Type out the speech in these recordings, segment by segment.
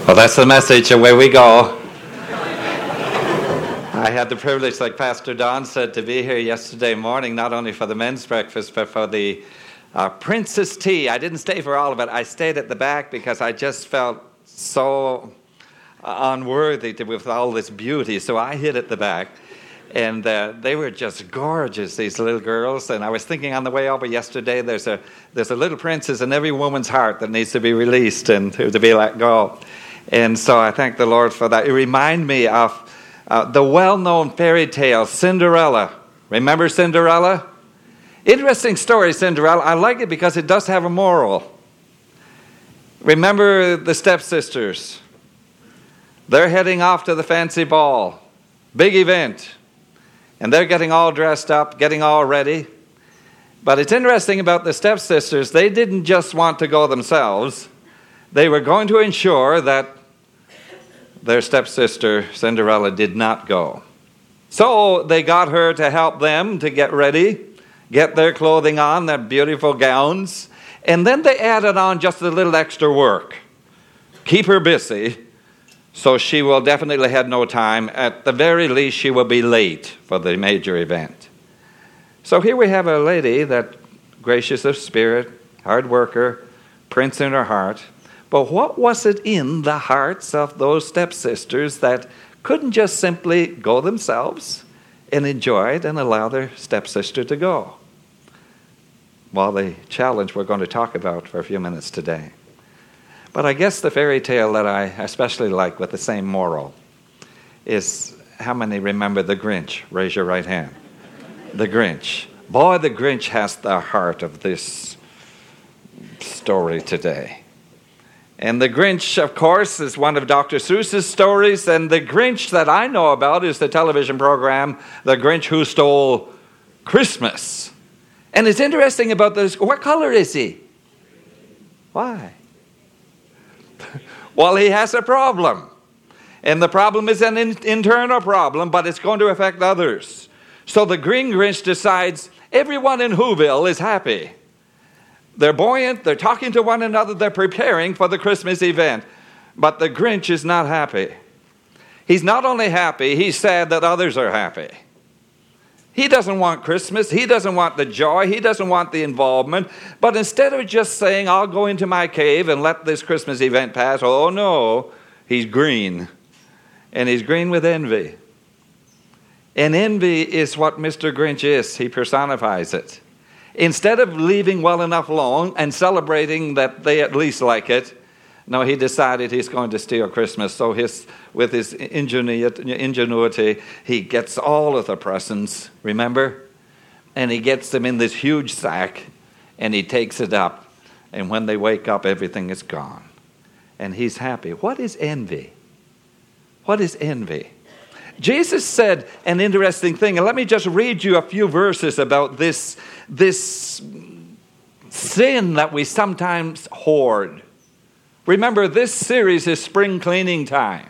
Well, that's the message. Away we go. I had the privilege, like Pastor Don said, to be here yesterday morning, not only for the men's breakfast, but for the Princess Tea. I didn't stay for all of it. I stayed at the back because I just felt so unworthy with all this beauty. So I hid at the back. And they were just gorgeous, these little girls. And I was thinking on the way over yesterday, there's a little princess in every woman's heart that needs to be released and to be let go. And so I thank the Lord for that. It reminded me of the well-known fairy tale, Cinderella. Remember Cinderella? Interesting story, Cinderella. I like it because it does have a moral. Remember the stepsisters. They're heading off to the fancy ball. Big event. And they're getting all dressed up, getting all ready. But it's interesting about the stepsisters, they didn't just want to go themselves. They were going to ensure that their stepsister, Cinderella, did not go. So they got her to help them to get ready, get their clothing on, their beautiful gowns. And then they added on just a little extra work. Keep her busy. So she will definitely have no time. At the very least, she will be late for the major event. So here we have a lady that gracious of spirit, hard worker, prince in her heart. But what was it in the hearts of those stepsisters that couldn't just simply go themselves and enjoy it and allow their stepsister to go? Well, the challenge we're going to talk about for a few minutes today. But I guess the fairy tale that I especially like with the same moral is, how many remember the Grinch? Raise your right hand. The Grinch. Boy, the Grinch has the heart of this story today. And the Grinch, of course, is one of Dr. Seuss's stories. And the Grinch that I know about is the television program, The Grinch Who Stole Christmas. And it's interesting about this. What color is he? Why? Well, he has a problem. And the problem is an internal problem, but it's going to affect others. So the Green Grinch decides everyone in Whoville is happy. They're buoyant, they're talking to one another, they're preparing for the Christmas event. But the Grinch is not happy. He's not only happy, he's sad that others are happy. He doesn't want Christmas, he doesn't want the joy, he doesn't want the involvement. But instead of just saying, I'll go into my cave and let this Christmas event pass, oh no, he's green. And he's green with envy. And envy is what Mr. Grinch is. He personifies it. Instead of leaving well enough alone and celebrating that they at least like it, no, he decided he's going to steal Christmas. So with his ingenuity, he gets all of the presents, remember? And he gets them in this huge sack, and he takes it up. And when they wake up, everything is gone. And he's happy. What is envy? What is envy? Jesus said an interesting thing, and let me just read you a few verses about this sin that we sometimes hoard. Remember, this series is spring cleaning time.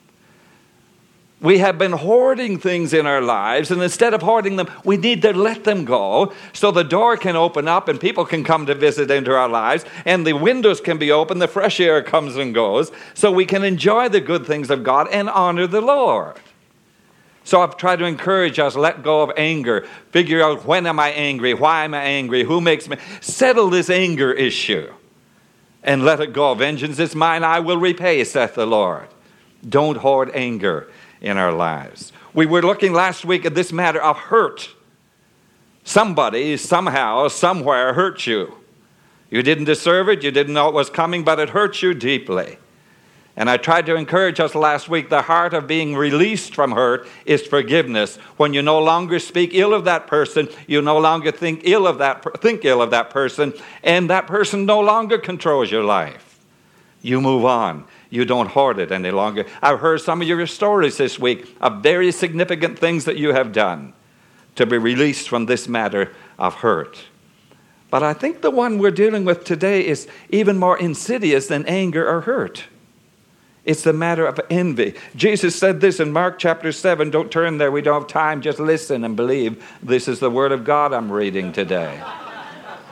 We have been hoarding things in our lives, and instead of hoarding them, we need to let them go so the door can open up and people can come to visit into our lives, and the windows can be open, the fresh air comes and goes, so we can enjoy the good things of God and honor the Lord. So I've tried to encourage us, let go of anger. Figure out, when am I angry? Why am I angry? Who makes me? Settle this anger issue and let it go. Vengeance is mine, I will repay, saith the Lord. Don't hoard anger in our lives. We were looking last week at this matter of hurt. Somebody, somehow, somewhere hurt you. You didn't deserve it, you didn't know it was coming, but it hurt you deeply. And I tried to encourage us last week, the heart of being released from hurt is forgiveness. When you no longer speak ill of that person, you no longer think ill of that person, and that person no longer controls your life. You move on. You don't hoard it any longer. I've heard some of your stories this week of very significant things that you have done to be released from this matter of hurt. But I think the one we're dealing with today is even more insidious than anger or hurt. It's the matter of envy. Jesus said this in Mark chapter 7. Don't turn there. We don't have time. Just listen and believe. This is the word of God I'm reading today.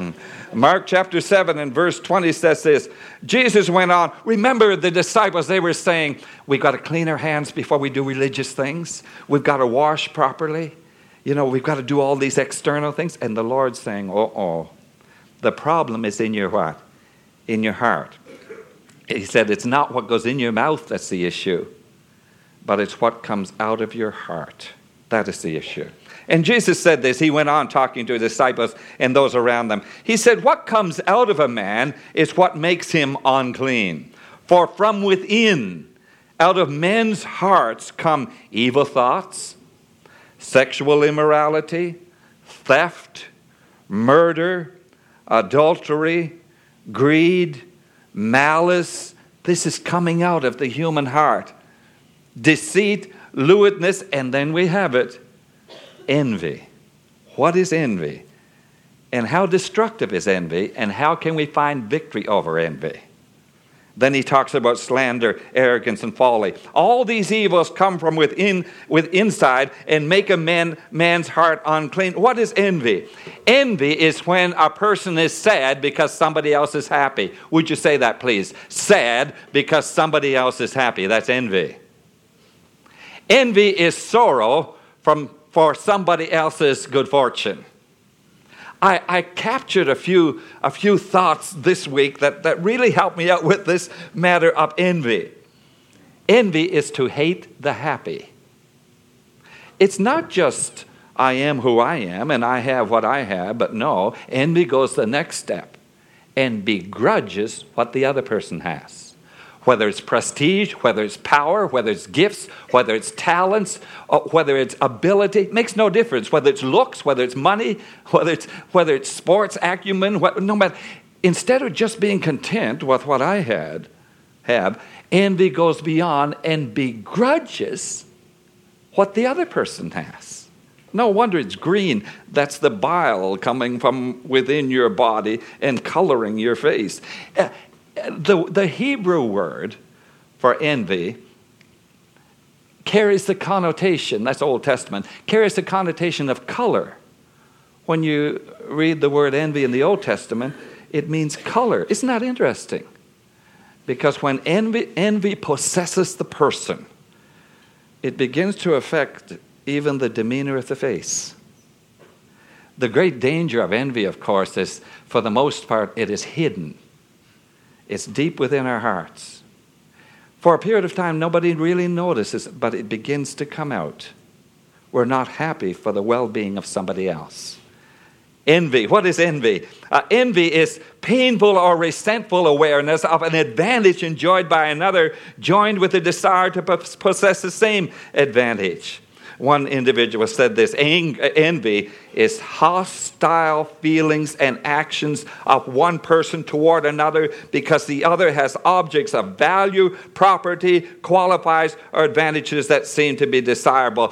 Mark chapter 7 and verse 20 says this. Jesus went on. Remember the disciples, they were saying, we've got to clean our hands before we do religious things. We've got to wash properly. We've got to do all these external things. And the Lord's saying, the problem is in your what? In your heart. He said, it's not what goes in your mouth that's the issue, but it's what comes out of your heart. That is the issue. And Jesus said this. He went on talking to his disciples and those around them. He said, what comes out of a man is what makes him unclean. For from within, out of men's hearts come evil thoughts, sexual immorality, theft, murder, adultery, greed, malice. This is coming out of the human heart. Deceit, lewdness, and then we have it. Envy. What is envy? And how destructive is envy? And how can we find victory over envy? Then he talks about slander, arrogance, and folly. All these evils come from inside and make a man's heart unclean. What is envy? Envy is when a person is sad because somebody else is happy. Would you say that, please? Sad because somebody else is happy. That's envy. Envy is sorrow for somebody else's good fortune. I captured a few thoughts this week that really helped me out with this matter of envy. Envy is to hate the happy. It's not just I am who I am and I have what I have, but no, envy goes the next step and begrudges what the other person has. Whether it's prestige, whether it's power, whether it's gifts, whether it's talents, whether it's ability, makes no difference. Whether it's looks, whether it's money, whether it's sports acumen, no matter. Instead of just being content with what I have, envy goes beyond and begrudges what the other person has. No wonder it's green. That's the bile coming from within your body and coloring your face. The Hebrew word for envy carries the connotation, that's Old Testament, carries the connotation of color. When you read the word envy in the Old Testament, it means color. Isn't that interesting? Because when envy possesses the person, it begins to affect even the demeanor of the face. The great danger of envy, of course, is, for the most part, it is hidden. It's deep within our hearts. For a period of time, nobody really notices it, but it begins to come out. We're not happy for the well-being of somebody else. Envy. What is envy? Envy is painful or resentful awareness of an advantage enjoyed by another, joined with a desire to possess the same advantage. One individual said this, envy is hostile feelings and actions of one person toward another because the other has objects of value, property, qualifies, or advantages that seem to be desirable.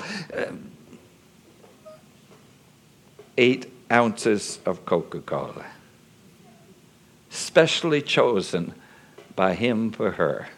8 ounces of Coca-Cola, specially chosen by him for her.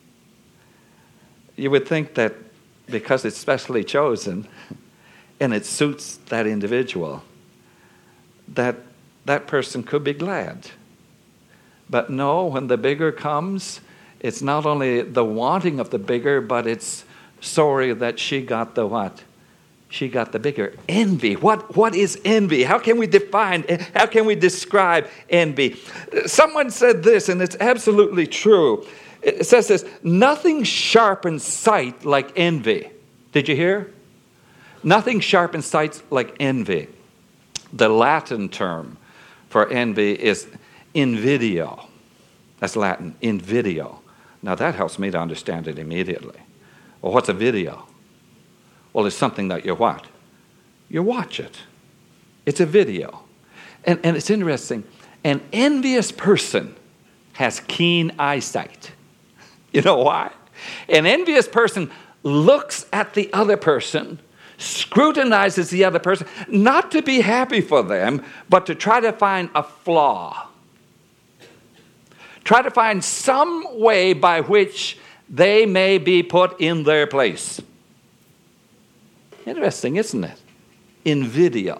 You would think that because it's specially chosen and it suits that individual, that person could be glad. But no, when the bigger comes, it's not only the wanting of the bigger, but it's sorry that she got the what? She got the bigger. Envy. What is envy? How can we describe envy? Someone said this, and it's absolutely true. It says this, nothing sharpens sight like envy. Did you hear? Nothing sharpens sight like envy. The Latin term for envy is invidio. That's Latin, invidio. Now that helps me to understand it immediately. Well, what's a video? Well, it's something that you what? You watch it. It's a video. And it's interesting. An envious person has keen eyesight. You know why? An envious person looks at the other person, scrutinizes the other person, not to be happy for them, but to try to find a flaw. Try to find some way by which they may be put in their place. Interesting, isn't it? Invidio.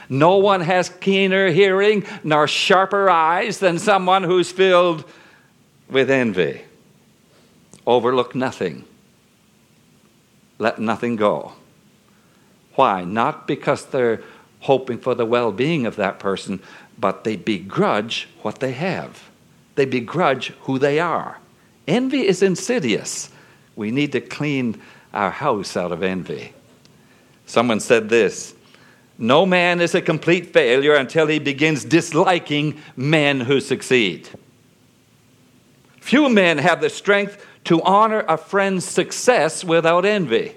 No one has keener hearing nor sharper eyes than someone who's filled with envy. Overlook nothing. Let nothing go. Why? Not because they're hoping for the well-being of that person, but they begrudge what they have. They begrudge who they are. Envy is insidious. We need to clean our house out of envy. Someone said this: no man is a complete failure until he begins disliking men who succeed. Few men have the strength to honor a friend's success without envy.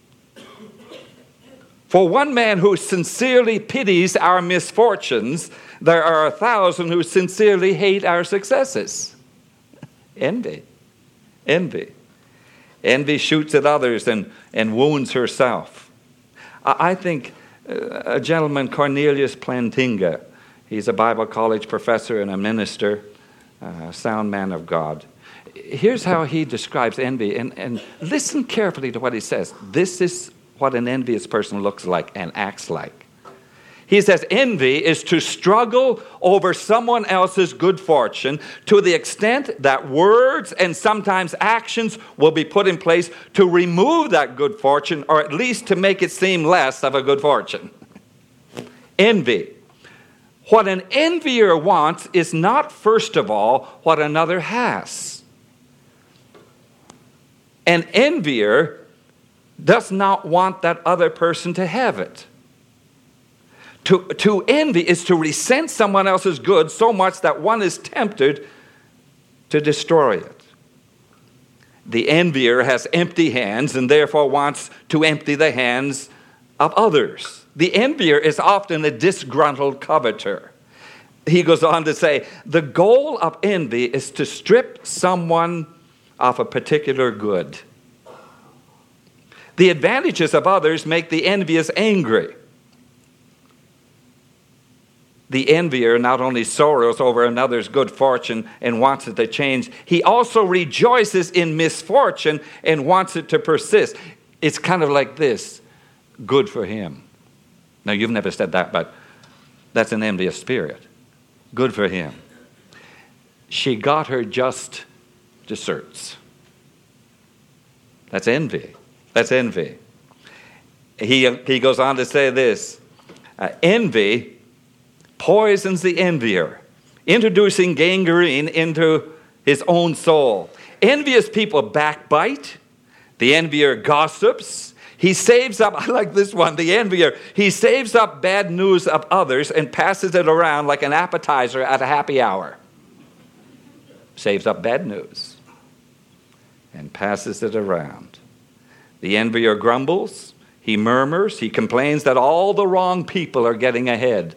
For one man who sincerely pities our misfortunes, there are 1,000 who sincerely hate our successes. Envy. Envy. Envy shoots at others and wounds herself. I think a gentleman, Cornelius Plantinga, he's a Bible college professor and a minister, a sound man of God. Here's how he describes envy, and listen carefully to what he says. This is what an envious person looks like and acts like. He says, envy is to struggle over someone else's good fortune to the extent that words and sometimes actions will be put in place to remove that good fortune, or at least to make it seem less of a good fortune. Envy. What an envier wants is not, first of all, what another has. An envier does not want that other person to have it. To envy is to resent someone else's good so much that one is tempted to destroy it. The envier has empty hands and therefore wants to empty the hands of others. The envier is often a disgruntled coveter. He goes on to say, the goal of envy is to strip someone of a particular good. The advantages of others make the envious angry. The envier not only sorrows over another's good fortune and wants it to change, he also rejoices in misfortune and wants it to persist. It's kind of like this: good for him. Now, you've never said that, but that's an envious spirit. Good for him. She got her just deserts. That's envy. That's envy. He goes on to say this: envy poisons the envier, introducing gangrene into his own soul. Envious people backbite. The envier gossips. He saves up, I like this one, the envier, he saves up bad news of others and passes it around like an appetizer at a happy hour. Saves up bad news and passes it around. The envier grumbles, he murmurs, he complains that all the wrong people are getting ahead.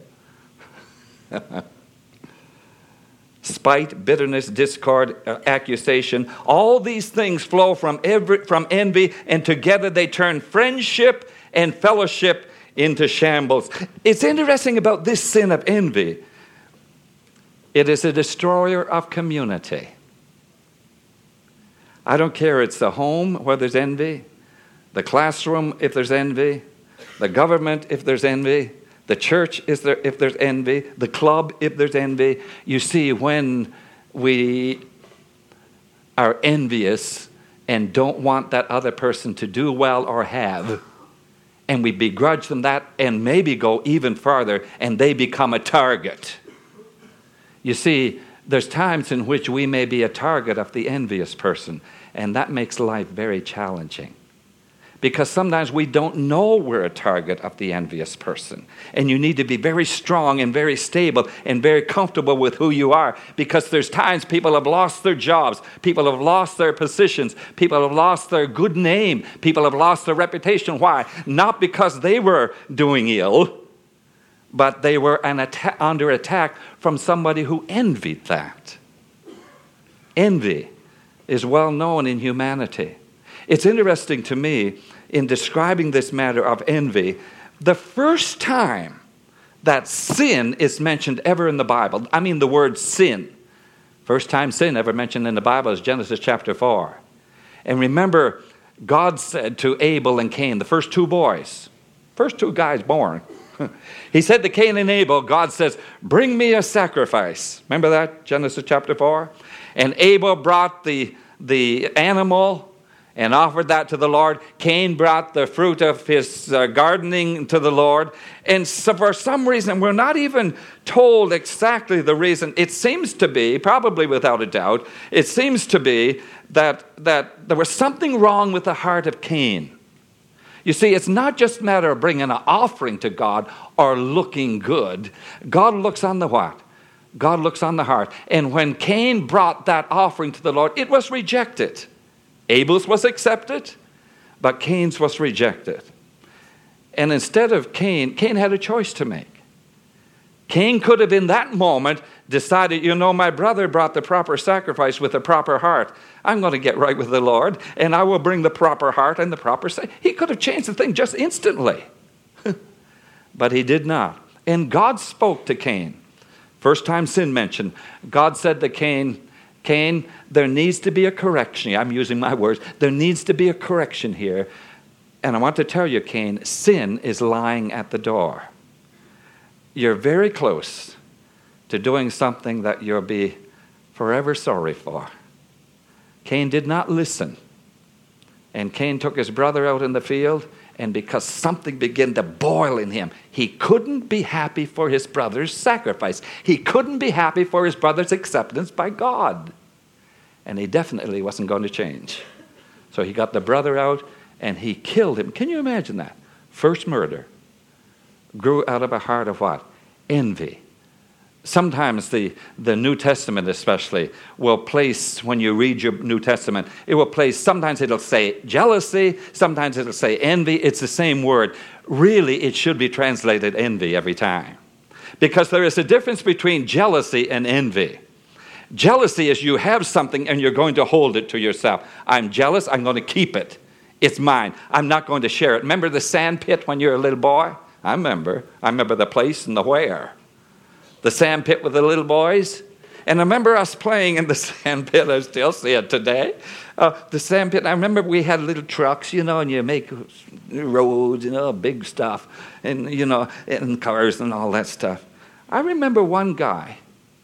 Spite, bitterness, discord, accusation, all these things flow from envy, and together they turn friendship and fellowship into shambles. It's interesting about this sin of envy. It is a destroyer of community. I don't care, it's the home where there's envy, the classroom if there's envy, the government if there's envy, the church if there's envy, the club if there's envy. You see, when we are envious and don't want that other person to do well or have, and we begrudge them that and maybe go even farther, and they become a target. You see, there's times in which we may be a target of the envious person, and that makes life very challenging. Because sometimes we don't know we're a target of the envious person. And you need to be very strong and very stable and very comfortable with who you are. Because there's times people have lost their jobs. People have lost their positions. People have lost their good name. People have lost their reputation. Why? Not because they were doing ill, but they were under attack from somebody who envied that. Envy is well known in humanity. It's interesting to me, in describing this matter of envy, the first time that sin is mentioned ever in the Bible, I mean the word sin. First time sin ever mentioned in the Bible is Genesis chapter 4. And remember, God said to Abel and Cain, the first two boys, first two guys born, He said to Cain and Abel, God says, bring me a sacrifice. Remember that, Genesis chapter 4? And Abel brought the animal and offered that to the Lord. Cain brought the fruit of his gardening to the Lord. And so for some reason, we're not even told exactly the reason. It seems to be, probably without a doubt, it seems to be that there was something wrong with the heart of Cain. You see, it's not just a matter of bringing an offering to God or looking good. God looks on the what? God looks on the heart. And when Cain brought that offering to the Lord, it was rejected. Abel's was accepted, but Cain's was rejected. And instead of Cain had a choice to make. Cain could have in that moment decided, my brother brought the proper sacrifice with the proper heart. I'm going to get right with the Lord, and I will bring the proper heart and the proper sacrifice. He could have changed the thing just instantly. But he did not. And God spoke to Cain. First time sin mentioned. God said to Cain, there needs to be a correction. I'm using my words. There needs to be a correction here. And I want to tell you, Cain, sin is lying at the door. You're very close to doing something that you'll be forever sorry for. Cain did not listen. And Cain took his brother out in the field, and because something began to boil in him, he couldn't be happy for his brother's sacrifice. He couldn't be happy for his brother's acceptance by God. And he definitely wasn't going to change. So he got the brother out, and he killed him. Can you imagine that? First murder grew out of a heart of what? Envy. Sometimes the New Testament especially will place, when you read your New Testament, it will place, sometimes it'll say jealousy, sometimes it'll say envy. It's the same word. Really, it should be translated envy every time. Because there is a difference between jealousy and envy. Jealousy is you have something and you're going to hold it to yourself. I'm jealous, I'm going to keep it. It's mine. I'm not going to share it. Remember the sand pit when you were a little boy? I remember the place and the where. The sand pit with the little boys. And I remember us playing in the sand pit. I still see it today. The sand pit. I remember we had little trucks, and you make roads, big stuff. And, and cars and all that stuff. I remember one guy.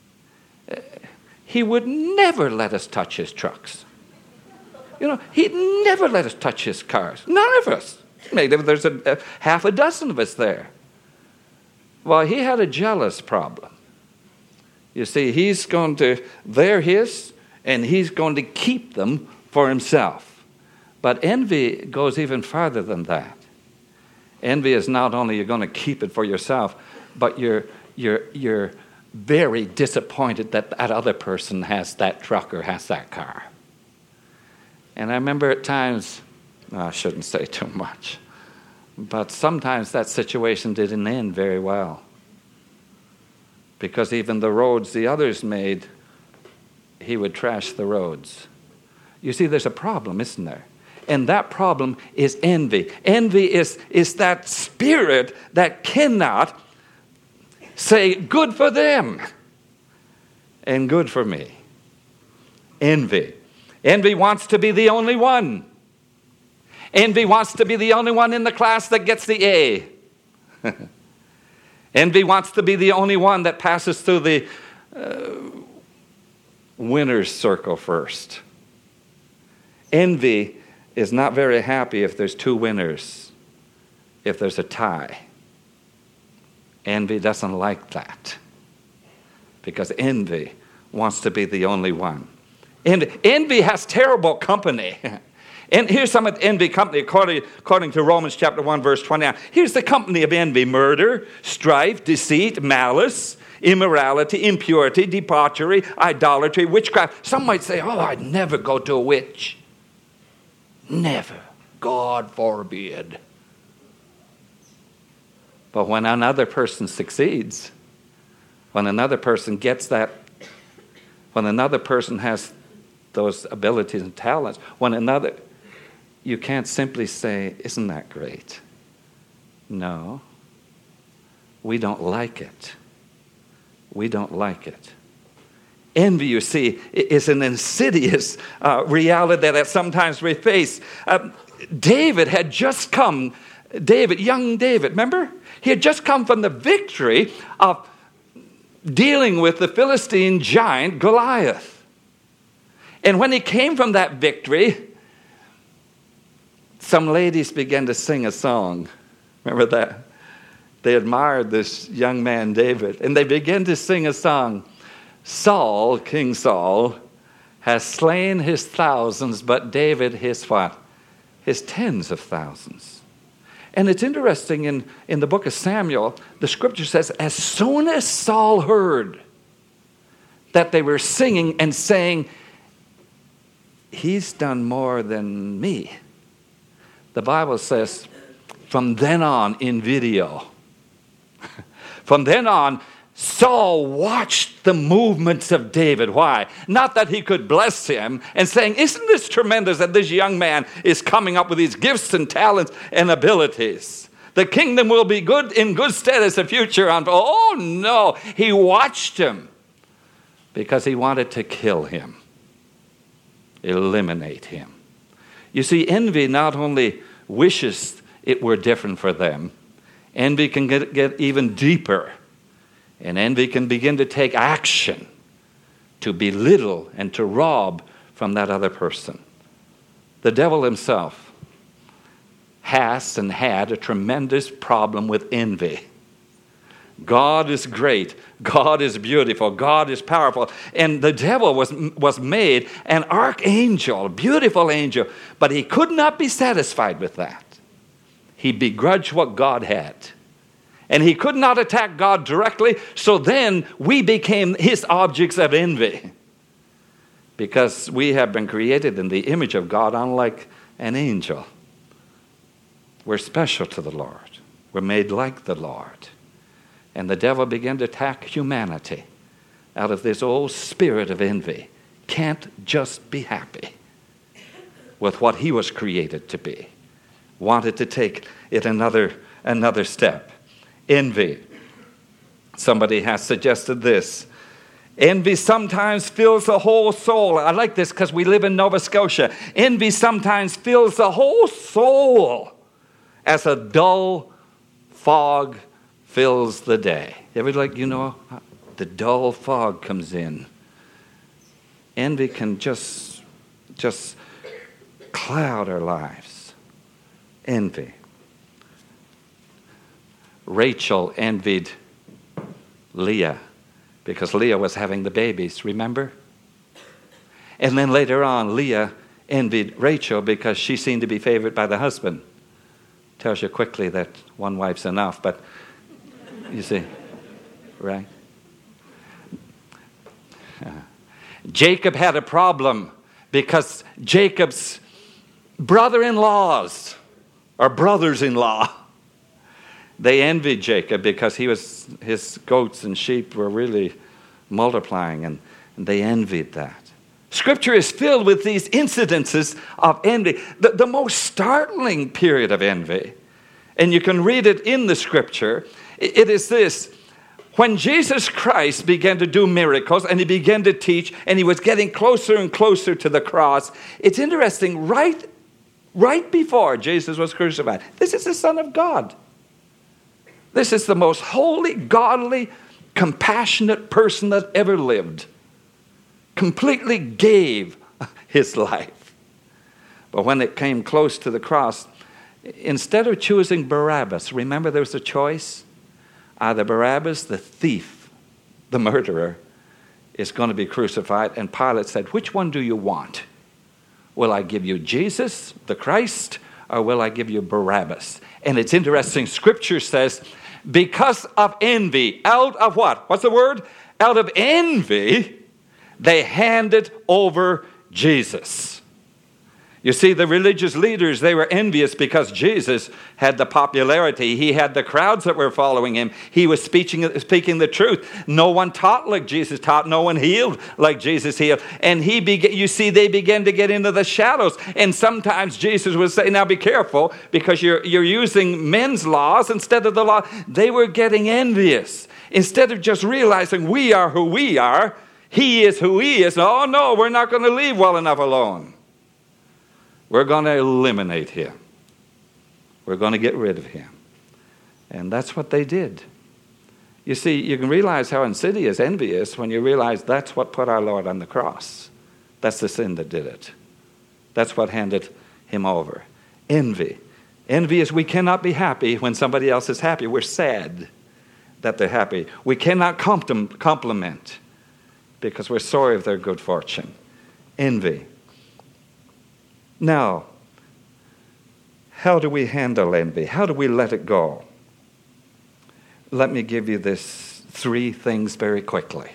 He would never let us touch his trucks. He'd never let us touch his cars. None of us. Maybe there's a half a dozen of us there. Well, he had a jealous problem. You see, they're his, and he's going to keep them for himself. But envy goes even farther than that. Envy is not only you're going to keep it for yourself, but you're very disappointed that that other person has that truck or has that car. And I remember at times, I shouldn't say too much, but sometimes that situation didn't end very well. Because even the roads the others made, he would trash the roads. You see, there's a problem, isn't there? And that problem is envy. Envy is that spirit that cannot say, good for them and good for me. Envy. Envy wants to be the only one. Envy wants to be the only one in the class that gets the A. Envy wants to be the only one that passes through the winner's circle first. Envy is not very happy if there's two winners, if there's a tie. Envy doesn't like that because envy wants to be the only one. Envy has terrible company. And here's some of the envy company according to Romans chapter 1, verse 29. Here's the company of envy: murder, strife, deceit, malice, immorality, impurity, debauchery, idolatry, witchcraft. Some might say, I'd never go to a witch. Never. God forbid. But when another person succeeds, when another person gets that, when another person has those abilities and talents, you can't simply say, isn't that great? No. We don't like it. We don't like it. Envy, you see, is an insidious reality that sometimes we face. David had just come David, young David, remember? He had just come from the victory of dealing with the Philistine giant Goliath. And when he came from that victory, some ladies began to sing a song. Remember that? They admired this young man, David, and they began to sing a song. Saul, King Saul, has slain his thousands, but David his what? His tens of thousands. And it's interesting, in the book of Samuel, the scripture says, as soon as Saul heard that they were singing and saying, he's done more than me. The Bible says, from then on, in video, from then on, Saul watched the movements of David. Why? Not that he could bless him and saying, isn't this tremendous that this young man is coming up with these gifts and talents and abilities? The kingdom will be good in good stead as the future unfolds. Oh no, he watched him because he wanted to kill him, eliminate him. You see, envy not only wishes it were different for them, envy can get even deeper. And envy can begin to take action to belittle and to rob from that other person. The devil himself has and had a tremendous problem with envy. God is great. God is beautiful. God is powerful. And the devil was made an archangel, a beautiful angel, but he could not be satisfied with that. He begrudged what God had. And he could not attack God directly, so then we became his objects of envy. Because we have been created in the image of God, unlike an angel. We're special to the Lord. We're made like the Lord. And the devil began to attack humanity out of this old spirit of envy. Can't just be happy with what he was created to be. Wanted to take it another step. Envy. Somebody has suggested this. Envy sometimes fills the whole soul. I like this because we live in Nova Scotia. Envy sometimes fills the whole soul as a dull fog fills the day. Ever the dull fog comes in. Envy can just cloud our lives. Envy. Rachel envied Leah because Leah was having the babies, remember? And then later on, Leah envied Rachel because she seemed to be favored by the husband. Tells you quickly that one wife's enough, but you see, right? Jacob had a problem because Jacob's brother-in-laws or brothers-in-law, they envied Jacob because his goats and sheep were really multiplying, and they envied that. Scripture is filled with these incidences of envy. The most startling period of envy, and you can read it in the Scripture, it is this. When Jesus Christ began to do miracles and he began to teach and he was getting closer and closer to the cross, it's interesting, right before Jesus was crucified, this is the Son of God. This is the most holy, godly, compassionate person that ever lived. Completely gave his life. But when it came close to the cross, instead of choosing Barabbas, remember there was a choice? Either Barabbas, the thief, the murderer, is going to be crucified. And Pilate said, which one do you want? Will I give you Jesus, the Christ, or will I give you Barabbas? And it's interesting, Scripture says, because of envy, out of what? What's the word? Out of envy, they handed over Jesus. You see, the religious leaders, they were envious because Jesus had the popularity. He had the crowds that were following him. He was speaking the truth. No one taught like Jesus taught. No one healed like Jesus healed. And they began to get into the shadows. And sometimes Jesus would say, now be careful, because you're using men's laws instead of the law. They were getting envious. Instead of just realizing we are who we are, he is who he is. Oh no, we're not going to leave well enough alone. We're going to eliminate him. We're going to get rid of him. And that's what they did. You see, you can realize how insidious envy is when you realize that's what put our Lord on the cross. That's the sin that did it. That's what handed him over. Envy. Envy is we cannot be happy when somebody else is happy. We're sad that they're happy. We cannot compliment because we're sorry of their good fortune. Envy. Now, how do we handle envy? How do we let it go? Let me give you this 3 things very quickly.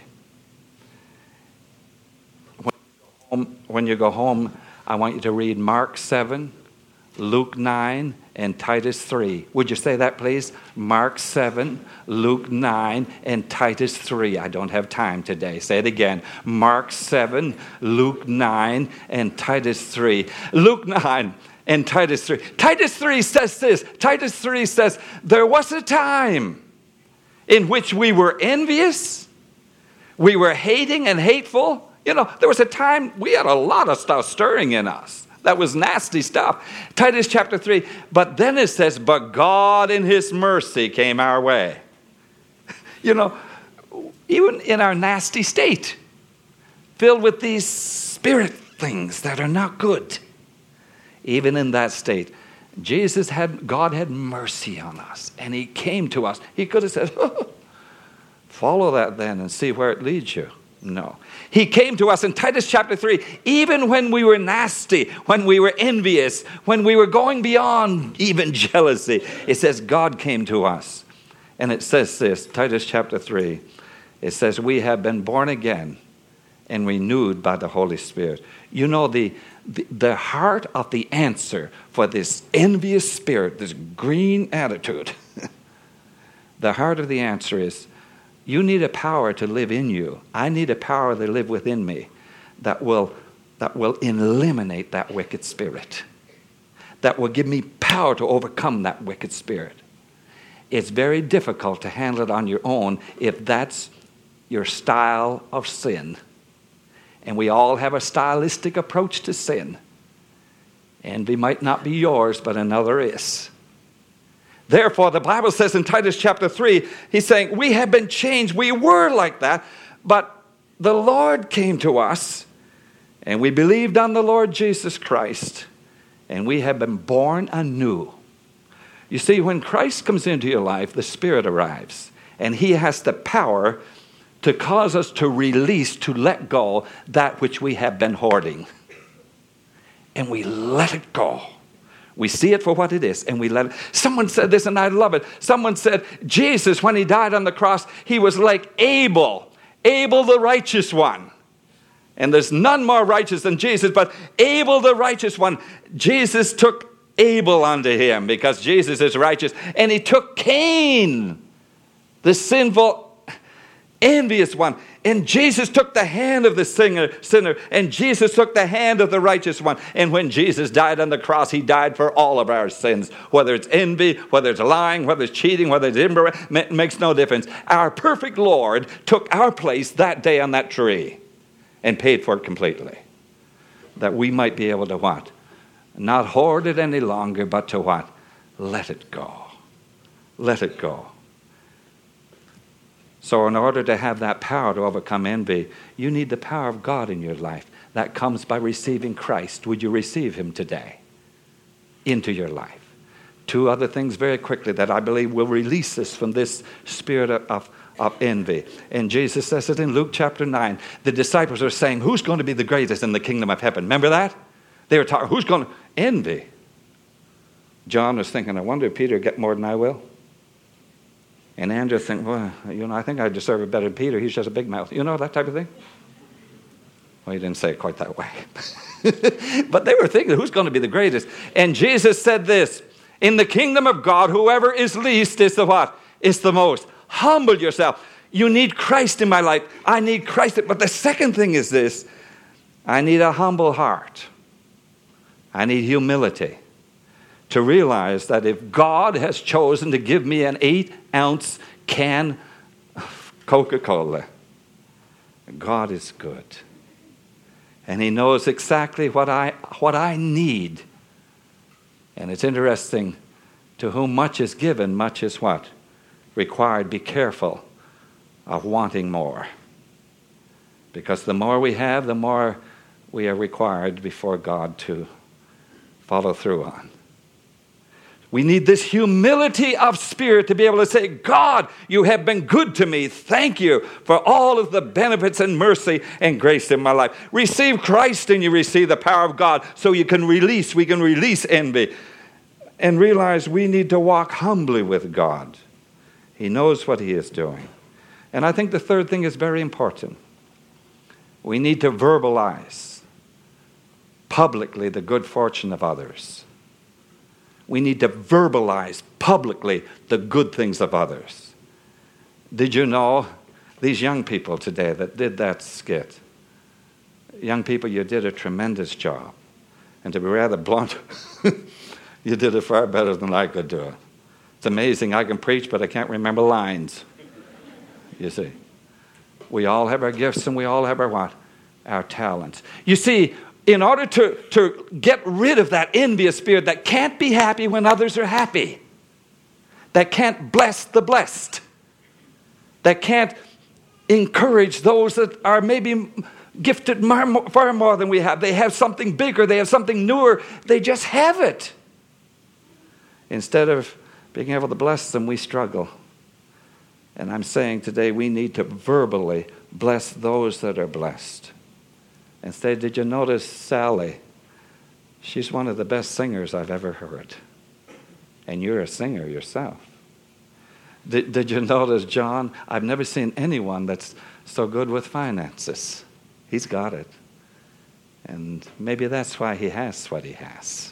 When you go home, I want you to read Mark 7, Luke 9, and Titus 3. Would you say that, please? Mark 7, Luke 9, and Titus 3. I don't have time today. Say it again. Mark 7, Luke 9, and Titus 3. Luke 9 and Titus 3. Titus 3 says this. Titus 3 says, there was a time in which we were envious, we were hating and hateful. You know, there was a time we had a lot of stuff stirring in us. That was nasty stuff. Titus chapter 3. But then it says, but God in his mercy came our way. You know, even in our nasty state, filled with these spirit things that are not good, even in that state, God had mercy on us, and he came to us. He could have said, follow that then and see where it leads you. No. He came to us in Titus chapter 3, even when we were nasty, when we were envious, when we were going beyond even jealousy. It says God came to us. And it says this, Titus chapter 3, it says, we have been born again and renewed by the Holy Spirit. You know, the heart of the answer for this envious spirit, this green attitude, the heart of the answer is, you need a power to live in you. I need a power to live within me that will eliminate that wicked spirit, that will give me power to overcome that wicked spirit. It's very difficult to handle it on your own if that's your style of sin. And we all have a stylistic approach to sin. Envy might not be yours, but another is. Therefore, the Bible says in Titus chapter 3, he's saying, we have been changed. We were like that, but the Lord came to us, and we believed on the Lord Jesus Christ, and we have been born anew. You see, when Christ comes into your life, the Spirit arrives, and he has the power to cause us to release, to let go that which we have been hoarding. And we let it go. We see it for what it is, and we let it. Someone said this, and I love it. Someone said, Jesus, when he died on the cross, he was like Abel the righteous one. And there's none more righteous than Jesus, but Abel the righteous one. Jesus took Abel unto him because Jesus is righteous. And he took Cain, the sinful, envious one. And Jesus took the hand of the sinner, and Jesus took the hand of the righteous one. And when Jesus died on the cross, he died for all of our sins. Whether it's envy, whether it's lying, whether it's cheating, whether it's it makes no difference. Our perfect Lord took our place that day on that tree and paid for it completely. That we might be able to what? Not hoard it any longer, but to what? Let it go. Let it go. So in order to have that power to overcome envy, you need the power of God in your life. That comes by receiving Christ. Would you receive him today into your life? 2 other things very quickly that I believe will release us from this spirit of envy. And Jesus says it in Luke chapter 9. The disciples are saying, who's going to be the greatest in the kingdom of heaven? Remember that? They were talking, who's going to? Envy. John was thinking, I wonder if Peter will get more than I will. And Andrew think, well, I think I deserve it better than Peter. He's just a big mouth. You know, that type of thing? Well, he didn't say it quite that way. But they were thinking, who's going to be the greatest? And Jesus said this, in the kingdom of God, whoever is least is the what? Is the most. Humble yourself. You need Christ in my life. I need Christ. But the second thing is this, I need a humble heart. I need humility. To realize that if God has chosen to give me an 8-ounce can of Coca-Cola, God is good. And he knows exactly what I need. And it's interesting, To whom much is given, much is what? Required. Be careful of wanting more. Because the more we have, the more we are required before God to follow through on. We need this humility of spirit to be able to say, God, you have been good to me. Thank you for all of the benefits and mercy and grace in my life. Receive Christ and you receive the power of God so we can release envy. And realize we need to walk humbly with God. He knows what he is doing. And I think the third thing is very important. We need to verbalize publicly the good fortune of others. We need to verbalize publicly the good things of others. Did you know these young people today that did that skit? Young people, you did a tremendous job. And to be rather blunt, you did it far better than I could do it. It's amazing. I can preach, but I can't remember lines. You see. We all have our gifts and we all have our what? Our talents. You see, in order to get rid of that envious spirit that can't be happy when others are happy, that can't bless the blessed, that can't encourage those that are maybe gifted far more than we have. They have something bigger. They have something newer. They just have it. Instead of being able to bless them, we struggle. And I'm saying today we need to verbally bless those that are blessed. Instead, did you notice Sally? She's one of the best singers I've ever heard. And you're a singer yourself. Did you notice John? I've never seen anyone that's so good with finances. He's got it. And maybe that's why he has what he has.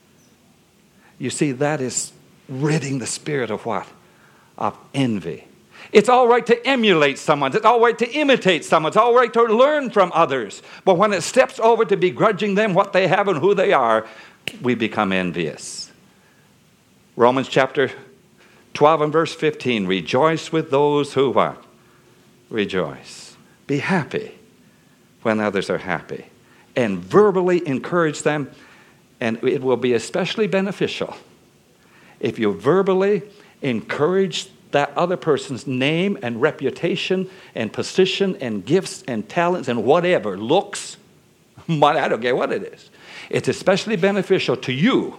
You see, that is ridding the spirit of what? Of envy. It's all right to emulate someone. It's all right to imitate someone. It's all right to learn from others. But when it steps over to begrudging them what they have and who they are, we become envious. Romans chapter 12 and verse 15. Rejoice with those who what? Rejoice. Be happy when others are happy. And verbally encourage them. And it will be especially beneficial if you verbally encourage that other person's name and reputation and position and gifts and talents and whatever, looks, I don't care what it is. It's especially beneficial to you,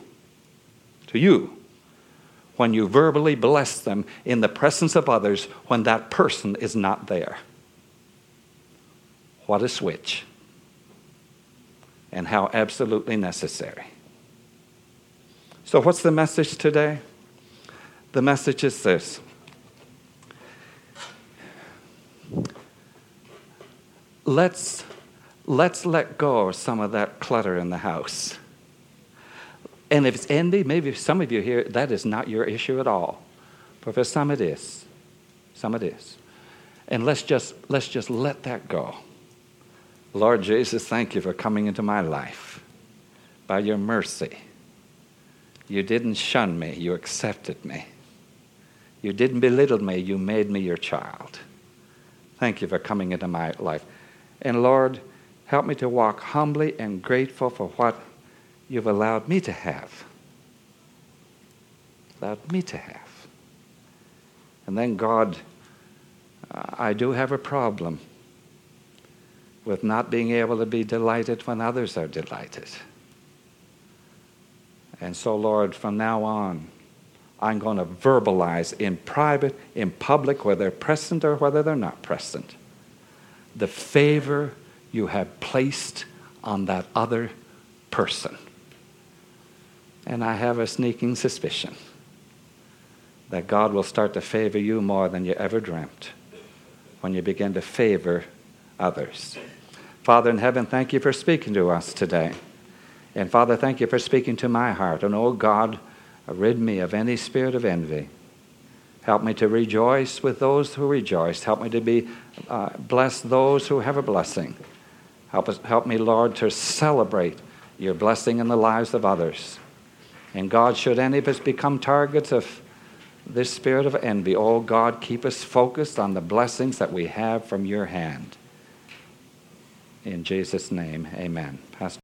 when you verbally bless them in the presence of others when that person is not there. What a switch. And how absolutely necessary. So what's the message today? The message is this. Let's let go of some of that clutter in the house. And if it's envy, maybe some of you here, that is not your issue at all. But for some it is. Some it is. And let's just let that go. Lord Jesus, thank you for coming into my life. By your mercy. You didn't shun me, you accepted me. You didn't belittle me, you made me your child. Thank you for coming into my life. And Lord, help me to walk humbly and grateful for what you've allowed me to have. Allowed me to have. And then God, I do have a problem with not being able to be delighted when others are delighted. And so, Lord, from now on, I'm going to verbalize in private, in public, whether they're present or whether they're not present, the favor you have placed on that other person. And I have a sneaking suspicion that God will start to favor you more than you ever dreamt when you begin to favor others. Father in heaven, thank you for speaking to us today. And Father, thank you for speaking to my heart. And oh God, rid me of any spirit of envy. Help me to rejoice with those who rejoice. Help me to bless those who have a blessing. Help me, Lord, to celebrate your blessing in the lives of others. And God, should any of us become targets of this spirit of envy, oh God, keep us focused on the blessings that we have from your hand. In Jesus' name, amen. Pastor.